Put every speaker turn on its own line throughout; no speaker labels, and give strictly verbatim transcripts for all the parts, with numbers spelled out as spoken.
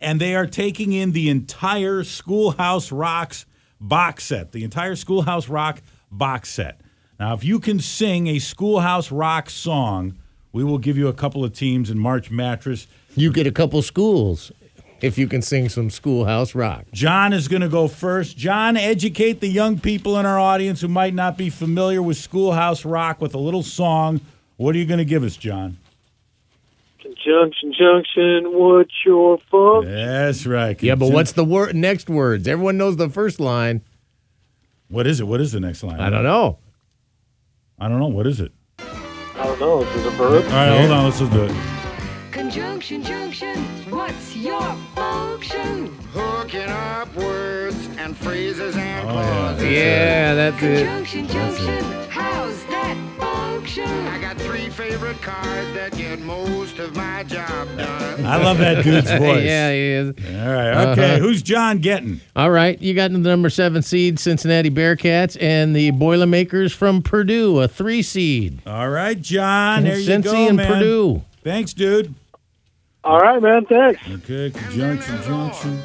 and they are taking in the entire Schoolhouse Rock's box set, the entire Schoolhouse Rock box set. Now, if you can sing a Schoolhouse Rock song, we will give you a couple of teams in March Mattress.
You get a couple schools if you can sing some Schoolhouse Rock.
John is going to go first. John, educate the young people in our audience who might not be familiar with Schoolhouse Rock with a little song. What are you going to give us, John?
Junction, junction, what's your function?
That's right.
Yeah, but what's the word? Next words? Everyone knows the first line.
What is it? What is the next line?
I don't know.
I don't know. What is it?
I don't know. Is it a verb?
All right, hold on. Let's just do it.
Conjunction, junction, what's your function?
Hooking up words and phrases and
Oh, yeah.
clauses.
Yeah, that's it.
Conjunction, junction, how's that function?
I got three favorite cars that get most of my job done.
I love that dude's voice.
Yeah, he is.
All right. Okay.
Uh-huh.
Who's John getting?
All right, you got the number seven seed Cincinnati Bearcats and the Boilermakers from Purdue, a three seed.
All right, John. There you
Cincy
go,
and
man.
Purdue.
Thanks, dude.
All right, man. Thanks.
Okay, conjunction, junction.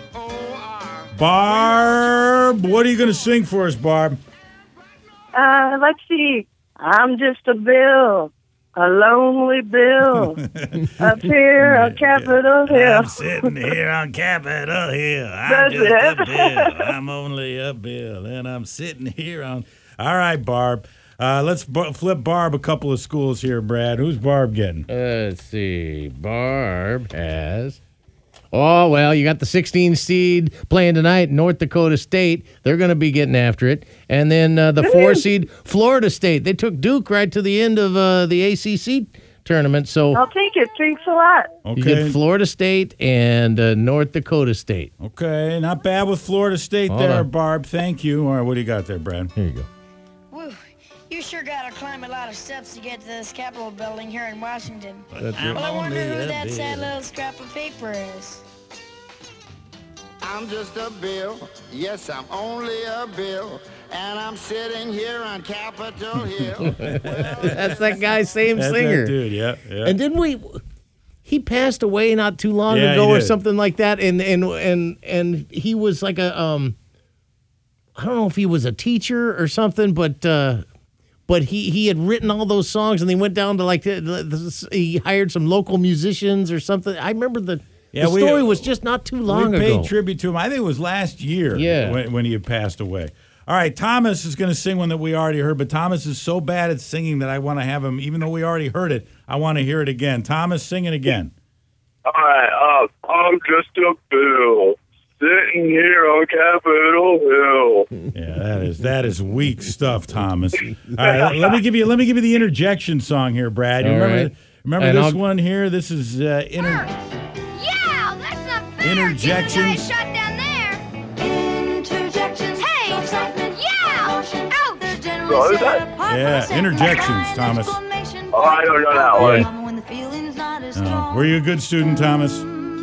Barb, what are you going to sing for us, Barb?
Uh, let's see. I'm just a bill, a lonely bill, up here on Capitol Hill.
I'm sitting here on Capitol Hill. I'm
That's
just
it.
a bill. I'm only a bill, and I'm sitting here on. All right, Barb. Uh, let's b- flip Barb a couple of schools here, Brad. Who's Barb getting?
Let's see. Barb has. Oh, well, you got the sixteen seed playing tonight, North Dakota State. They're going to be getting after it. And then uh, the four seed, Florida State. They took Duke right to the end of uh, the A C C tournament. So
I'll take it. Thanks a lot.
you get
Okay.
Florida State and uh, North Dakota State.
Okay, not bad with Florida State
Hold
there,
on.
Barb. Thank you. All right, what do you got there, Brad?
Here you go.
Woo, you sure gotta climb a lot of steps to get to this Capitol building here in Washington.
That's
I'm
Well, I wonder
only
who
a
that sad
bill.
little scrap of paper is.
I'm just a bill. Yes, I'm only a bill. And I'm sitting here on Capitol Hill.
That's that guy, same
That's
singer.
that dude, yeah. yeah.
And didn't we? He passed away not too long
Yeah,
ago,
he
or
did.
something like that. And and and and he was like a um, I don't know if he was a teacher or something, but uh, but he he had written all those songs, and he went down to like the, the, the, he hired some local musicians or something. I remember the.
Yeah,
the
we-
story was just not too long
we paid
ago.
tribute to him. I think it was last year
Yeah.
when, when he had passed away. All right, Thomas is going to sing one that we already heard, but Thomas is so bad at singing that I want to have him, even though we already heard it, I want to hear it again. Thomas, sing it again.
All right. Uh, I'm just a bill, sitting here on Capitol Hill.
Yeah, that is that is weak stuff, Thomas. All right, let me give you let me give you the interjection song here, Brad. You
All
remember
right.
remember
And
this
I'll-
one here? This is uh, inter.
Yeah, that's not fair.
Interjections.
Shut down there. Interjections. Hey, excitement. Yeah. Ouch.
What is that?
Yeah, interjections, Thomas.
Oh, I don't know that one.
Yeah. Oh, were you a good student, Thomas?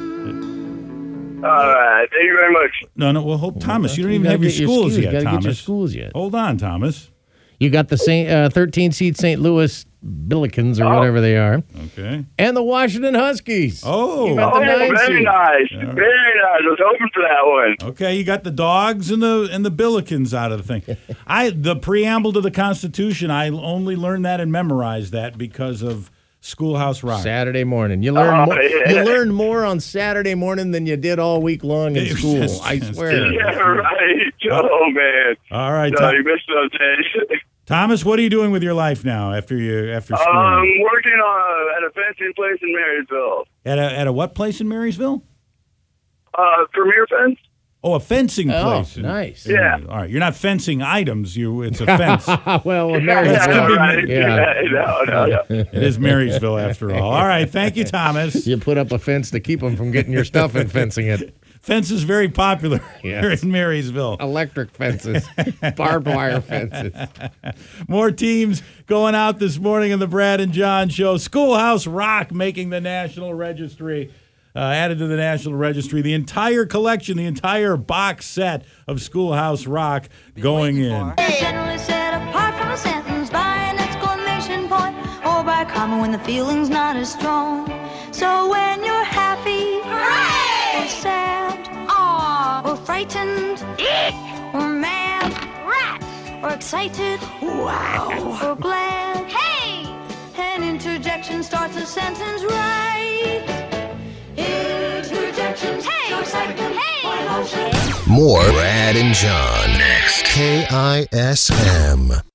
All right. Thank you very much.
No, no. Well, hold, Thomas, you don't even
gotta
have your
get your
schools
schools.
yet,
Gotta get your
Thomas.
schools yet.
Hold on, Thomas.
You got the Saint, uh, thirteen seed Saint Louis Billikens or
Oh.
whatever they are,
Okay.
and the Washington Huskies.
Oh.
You got
Oh,
the nine
very
seed.
nice. Very nice. I was hoping for that one.
Okay, you got the dogs and the and the Billikens out of the thing. I the preamble to the Constitution. I only learned that and memorized that because of Schoolhouse Rock.
Saturday morning. You learn
Oh,
more,
yeah.
you learn more on Saturday morning than you did all week long in
Yes,
school.
yes,
I
yes.
swear.
Yeah, right. Oh, man.
All right,
No,
Tom-
you missed those days.
Thomas. What are you doing with your life now after you after school?
I'm working on at a fencing place in Marysville.
at a at a what place in Marysville?
Uh, Premier Fence?
Oh, a fencing
Oh,
place.
nice.
Yeah.
All right. You're not fencing items. You. It's a fence.
well,
Yeah,
Marysville.
be-
right.
yeah.
no, no, no.
It is Marysville after all. All right. Thank you, Thomas.
You put up a fence to keep them from getting your stuff and fencing it.
Fence is very popular here
Yes.
in Marysville.
Electric fences, barbed wire fences.
More teams going out this morning in the Brad and John Show. Schoolhouse Rock making the National Registry. Uh, added to the National Registry. The entire collection, the entire box set of Schoolhouse Rock going in.
Generally set apart from a sentence by an exclamation point or by a comma when the feeling's not as strong. So when you're happy or sad, frightened, or mad, rat, or excited, wow, or glad, hey. An interjection starts a sentence right. Interjections, hey, so excitement, hey, emotion.
More Brad and John next. K I S M.